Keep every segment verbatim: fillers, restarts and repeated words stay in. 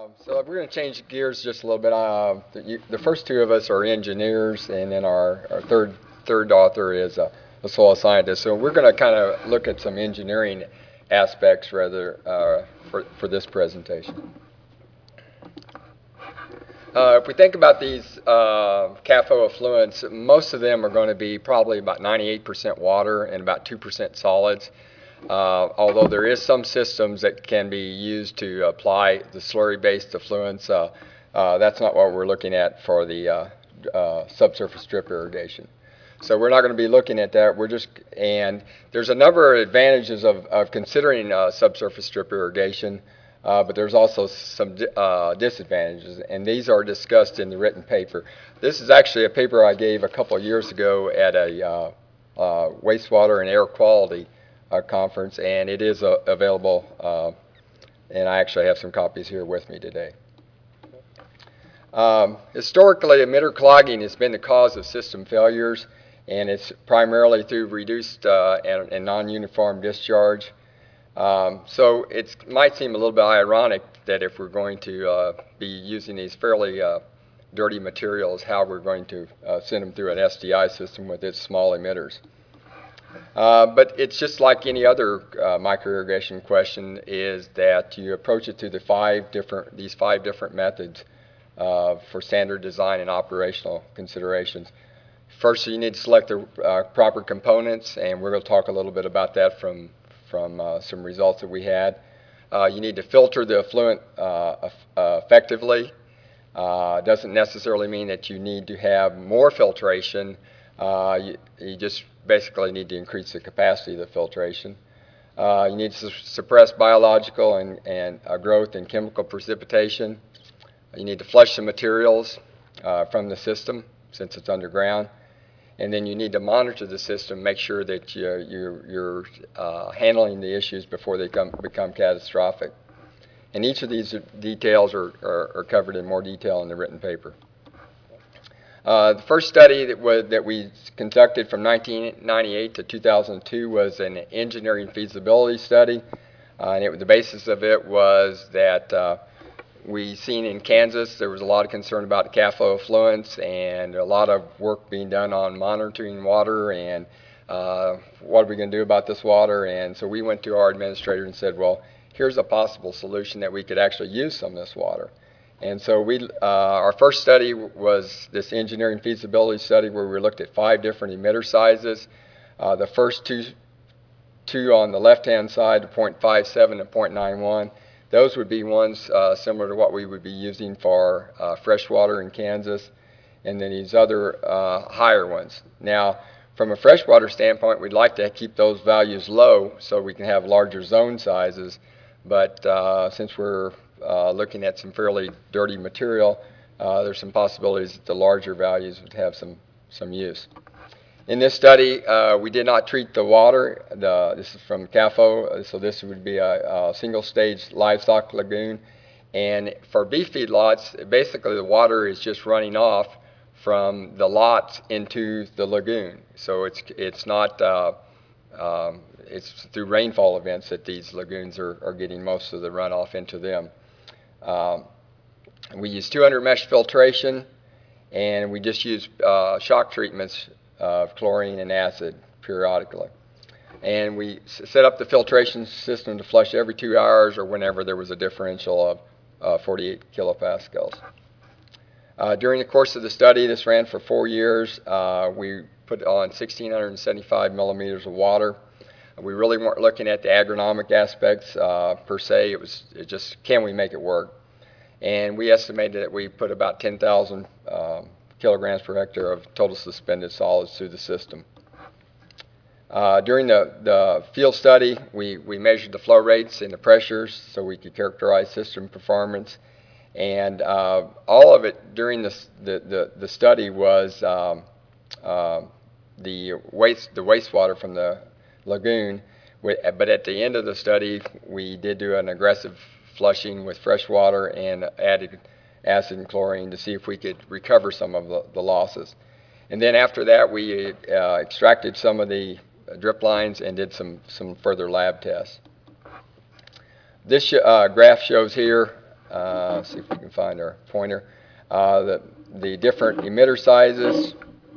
Um, so we're going to change gears just a little bit. Uh, the, you, the first two of us are engineers, and then our, our third third author is a, a soil scientist. So we're going to kind of look at some engineering aspects rather uh, for for this presentation. Uh, if we think about these uh, C A F O effluents, most of them are going to be probably about ninety-eight percent water and about two percent solids. Uh, although there is some systems that can be used to apply the slurry-based effluents, uh, uh, that's not what we're looking at for the uh, uh, subsurface drip irrigation. So we're not going to be looking at that. We're just, and there's a number of advantages of, of considering uh, subsurface drip irrigation, uh, but there's also some uh, disadvantages, and these are discussed in the written paper. This is actually a paper I gave a couple of years ago at a uh, uh, wastewater and air quality Uh, conference, and it is uh, available, uh, and I actually have some copies here with me today. Um, historically, emitter clogging has been the cause of system failures, and it's primarily through reduced uh, and, and non-uniform discharge. Um, so it might seem a little bit ironic that if we're going to uh, be using these fairly uh, dirty materials, how we're going to uh, send them through an S D I system with its small emitters. Uh, but it's just like any other uh, microirrigation question, is that you approach it through the five different, these five different methods uh, for standard design and operational considerations. First, you need to select the uh, proper components, and we're going to talk a little bit about that from, from uh, some results that we had. Uh, you need to filter the effluent uh, uh, effectively. Uh, doesn't necessarily mean that you need to have more filtration. Uh, you, you just basically need to increase the capacity of the filtration. Uh, you need to su suppress biological and, and uh, growth and chemical precipitation. You need to flush the materials uh, from the system since it's underground. And then you need to monitor the system, make sure that you, you're, you're uh, handling the issues before they come, become catastrophic. And each of these details are, are, are covered in more detail in the written paper. Uh, the first study that, was, that we conducted from nineteen ninety-eight to two thousand two was an engineering feasibility study. Uh, and it, the basis of it was that uh, we seen in Kansas there was a lot of concern about C A F O effluents and a lot of work being done on monitoring water and uh, what are we going to do about this water. And so we went to our administrator and said, well, here's a possible solution that we could actually use some of this water. And so we, uh, our first study was this engineering feasibility study where we looked at five different emitter sizes. Uh, the first two, two on the left-hand side, zero point five seven and zero point nine one, those would be ones uh, similar to what we would be using for uh, fresh water in Kansas, and then these other uh, higher ones. Now, from a freshwater standpoint, we'd like to keep those values low so we can have larger zone sizes, but uh, since we're Uh, looking at some fairly dirty material, uh, there's some possibilities that the larger values would have some, some use. In this study, uh, we did not treat the water. The, this is from C A F O, so this would be a, a single-stage livestock lagoon. And for beef feedlots, basically the water is just running off from the lots into the lagoon. So it's, it's not, uh, um, it's through rainfall events that these lagoons are, are getting most of the runoff into them. Um, we use two hundred mesh filtration, and we just use uh, shock treatments of chlorine and acid periodically. And we s set up the filtration system to flush every two hours or whenever there was a differential of uh, forty-eight kilopascals. Uh, during the course of the study, this ran for four years, uh, we put on one thousand six hundred seventy-five millimeters of water. We really weren't looking at the agronomic aspects uh, per se. It was it just, can we make it work? And we estimated that we put about ten thousand um, kilograms per hectare of total suspended solids through the system. Uh, during the, the field study, we, we measured the flow rates and the pressures so we could characterize system performance. And uh, all of it during this, the, the, the study was um, uh, the, waste, the wastewater from the lagoon, but at the end of the study we did do an aggressive flushing with fresh water and added acid and chlorine to see if we could recover some of the, the losses. And then after that we uh, extracted some of the drip lines and did some, some further lab tests. This uh, graph shows here Uh, see if we can find our pointer. Uh, the, the different emitter sizes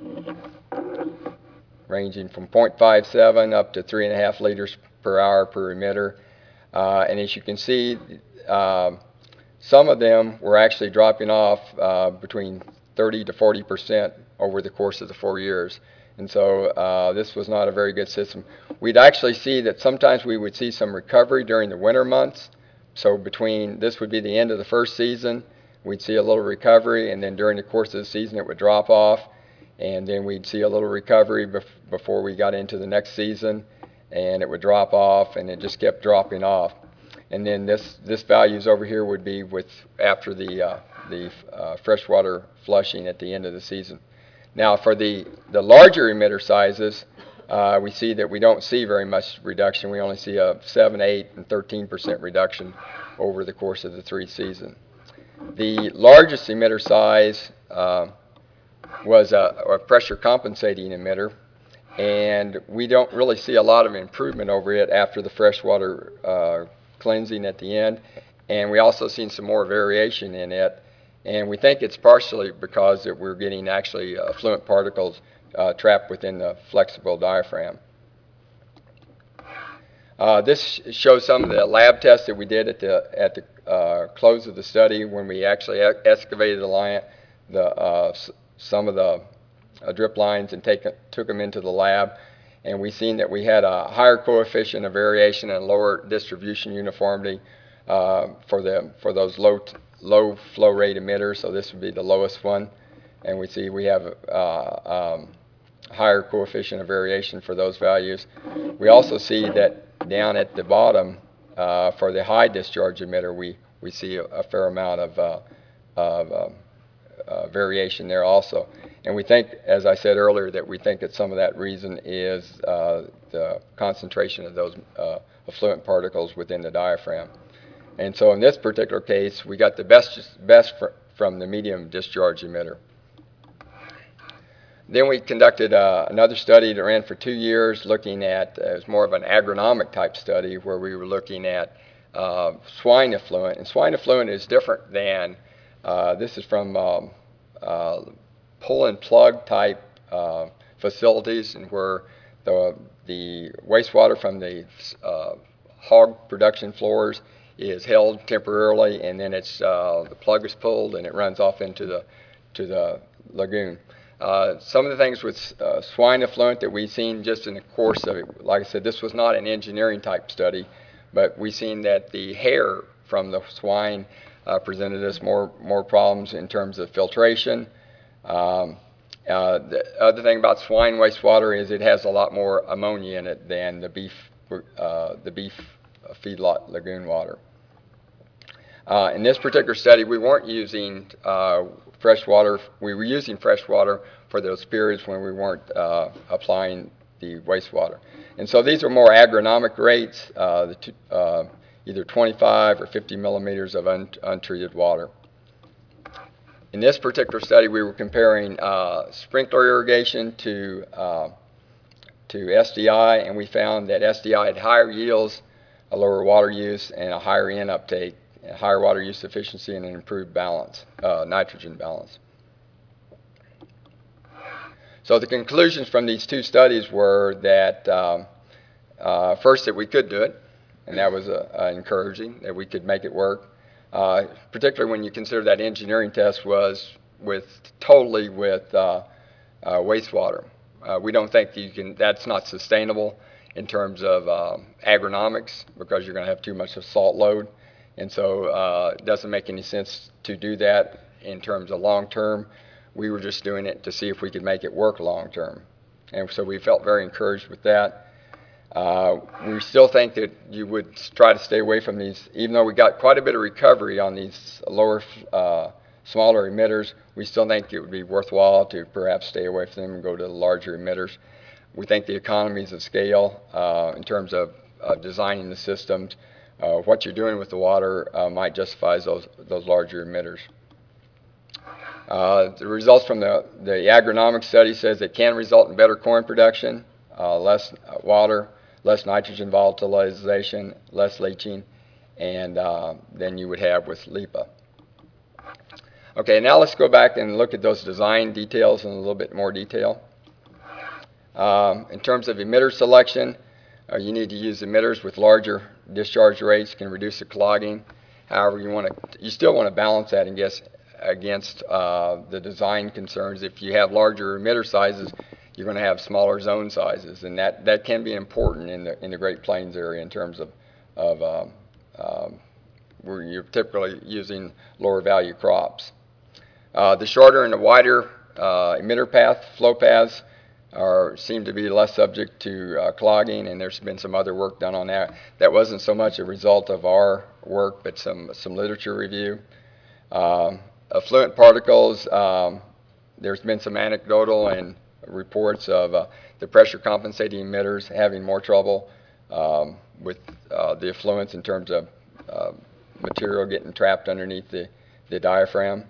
ranging from point five seven up to three point five liters per hour per emitter. Uh, and as you can see, uh, some of them were actually dropping off uh, between thirty to forty percent over the course of the four years. And so uh, this was not a very good system. We'd actually see that sometimes we would see some recovery during the winter months. So between, this would be the end of the first season, we'd see a little recovery, and then during the course of the season it would drop off, and then we'd see a little recovery bef before we got into the next season, and it would drop off, and it just kept dropping off. And then this, this values over here would be with after the, uh, the uh, freshwater flushing at the end of the season. Now for the, the larger emitter sizes, uh, we see that we don't see very much reduction. We only see a seven, eight, and thirteen percent reduction over the course of the three seasons. The largest emitter size uh, was a, a pressure compensating emitter, and we don't really see a lot of improvement over it after the freshwater uh, cleansing at the end, and we also seen some more variation in it, and we think it's partially because that we're getting actually uh, fluent particles uh, trapped within the flexible diaphragm. Uh, this shows some of the lab tests that we did at the at the uh, close of the study when we actually excavated the line, the uh, some of the uh, drip lines and take, took them into the lab, and we seen that we had a higher coefficient of variation and lower distribution uniformity uh, for the for those low low flow rate emitters. So this would be the lowest one, and we see we have uh, um, higher coefficient of variation for those values. We also see that down at the bottom uh, for the high discharge emitter, we we see a, a fair amount of uh, of um, uh, variation there also. And we think, as I said earlier, that we think that some of that reason is uh, the concentration of those uh, effluent particles within the diaphragm. And so in this particular case, we got the best, best fr from the medium discharge emitter. Then we conducted uh, another study that ran for two years looking at, uh, it was more of an agronomic type study where we were looking at uh, swine effluent. And swine effluent is different than, uh, this is from um, uh, pull and plug type uh, facilities, and where the, the wastewater from the uh, hog production floors is held temporarily, and then it's, uh, the plug is pulled and it runs off into the, to the lagoon. Uh, some of the things with uh, swine effluent that we've seen just in the course of it, like I said, this was not an engineering type study, but we've seen that the hair from the swine uh, presented us more, more problems in terms of filtration. Um, uh, the other thing about swine wastewater is it has a lot more ammonia in it than the beef, uh, the beef feedlot lagoon water. Uh, in this particular study, we weren't using uh, fresh water. We were using fresh water for those periods when we weren't uh, applying the wastewater. And so these are more agronomic rates, uh, the two, uh, either twenty-five or fifty millimeters of un untreated water. In this particular study, we were comparing uh, sprinkler irrigation to, uh, to S D I, and we found that S D I had higher yields, a lower water use, and a higher N uptake, higher water use efficiency, and an improved balance, uh, nitrogen balance. So the conclusions from these two studies were that um, uh, first, that we could do it, and that was uh, uh, encouraging, that we could make it work, uh, particularly when you consider that engineering test was with totally with uh, uh, wastewater. Uh, we don't think that you can, that's not sustainable in terms of um, agronomics, because you're going to have too much of salt load. And so uh, it doesn't make any sense to do that in terms of long-term. We were just doing it to see if we could make it work long-term. And so we felt very encouraged with that. Uh, we still think that you would try to stay away from these, even though we got quite a bit of recovery on these lower, uh, smaller emitters, we still think it would be worthwhile to perhaps stay away from them and go to the larger emitters. We think the economies of scale uh, in terms of uh, designing the systems, Uh, what you're doing with the water uh, might justify those, those larger emitters. Uh, the results from the, the agronomic study says it can result in better corn production, uh, less water, less nitrogen volatilization, less leaching, and uh, than you would have with LIPA. Okay, now let's go back and look at those design details in a little bit more detail. Um, in terms of emitter selection, uh, you need to use emitters with larger discharge rates, can reduce the clogging. However, you want to, you still want to balance that and guess against uh, the design concerns. If you have larger emitter sizes, you're going to have smaller zone sizes, and that, that can be important in the in the Great Plains area in terms of of um, um, where you're typically using lower value crops. Uh, the shorter and the wider uh, emitter path, flow paths, are seem to be less subject to uh, clogging, and there's been some other work done on that. That wasn't so much a result of our work, but some some literature review. Um, affluent particles, um, there's been some anecdotal and reports of uh, the pressure compensating emitters having more trouble um, with uh, the effluents in terms of uh, material getting trapped underneath the, the diaphragm.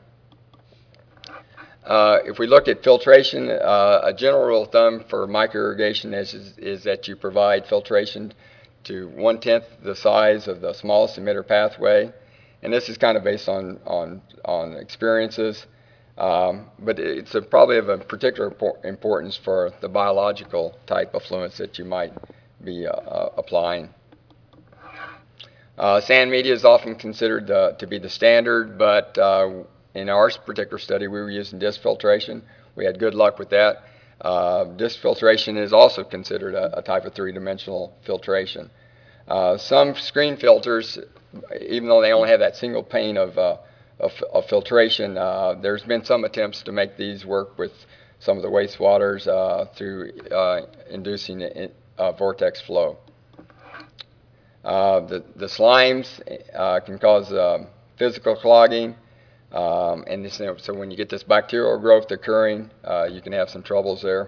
Uh, if we look at filtration, uh, a general rule of thumb for microirrigation is, is, is that you provide filtration to one-tenth the size of the smallest emitter pathway. And this is kind of based on, on, on experiences. Um, but it's a, probably of a particular importance for the biological type effluents that you might be uh, uh, applying. Uh, sand media is often considered uh, to be the standard, but uh, in our particular study, we were using disc filtration. We had good luck with that. Uh, disc filtration is also considered a, a type of three-dimensional filtration. Uh, some screen filters, even though they only have that single pane of, uh, of, of filtration, uh, there's been some attempts to make these work with some of the wastewaters uh, through uh, inducing a, a vortex flow. Uh, the, the slimes uh, can cause uh, physical clogging. Um, and this, so when you get this bacterial growth occurring, uh, you can have some troubles there.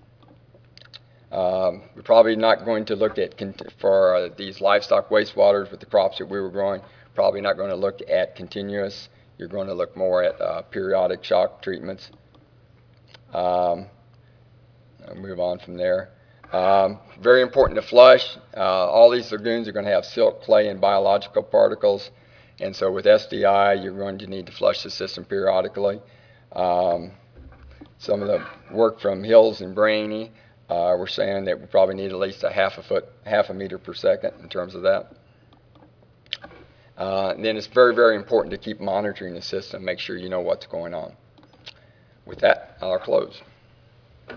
Um, we're probably not going to look at, for uh, these livestock wastewaters with the crops that we were growing, probably not going to look at continuous. You're going to look more at uh, periodic shock treatments. Um, I'll move on from there. Um, very important to flush. Uh, all these lagoons are going to have silt, clay, and biological particles. And so with S D I, you're going to need to flush the system periodically. Um, some of the work from Hills and Brainy, uh, we're saying that we probably need at least a half a foot, half a meter per second in terms of that. Uh, and then it's very, very important to keep monitoring the system, make sure you know what's going on. With that, I'll close. Don't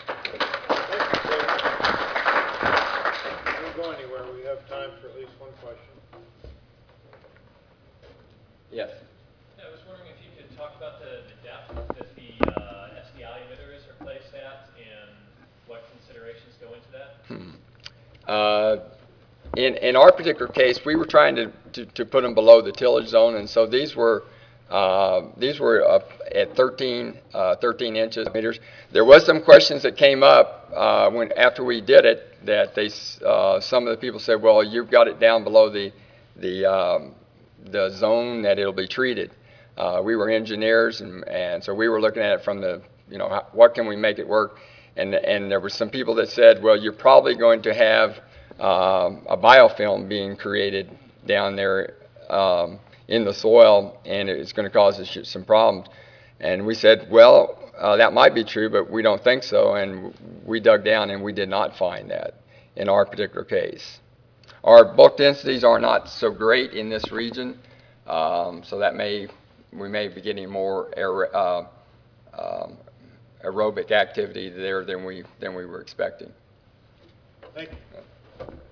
go anywhere. We have time for at least one question. Yes. I was wondering if you could talk about the, the depth that the uh, S D I emitters are placed at and what considerations go into that. Hmm. Uh, in, in our particular case, we were trying to, to, to put them below the tillage zone, and so these were uh, these were up at thirteen, uh, thirteen inches meters. There was some questions that came up uh, when after we did it that they uh, some of the people said, well, you've got it down below the the um, the zone that it'll be treated. Uh, we were engineers, and, and so we were looking at it from the, you know, how, what can we make it work? And, and there were some people that said, well, you're probably going to have um, a biofilm being created down there um, in the soil, and it's going to cause us some problems. And we said, well, uh, that might be true, but we don't think so. And we dug down, and we did not find that in our particular case. Our bulk densities are not so great in this region, um, so that may we may be getting more aer uh, um, aerobic activity there than we than we were expecting. Thank you.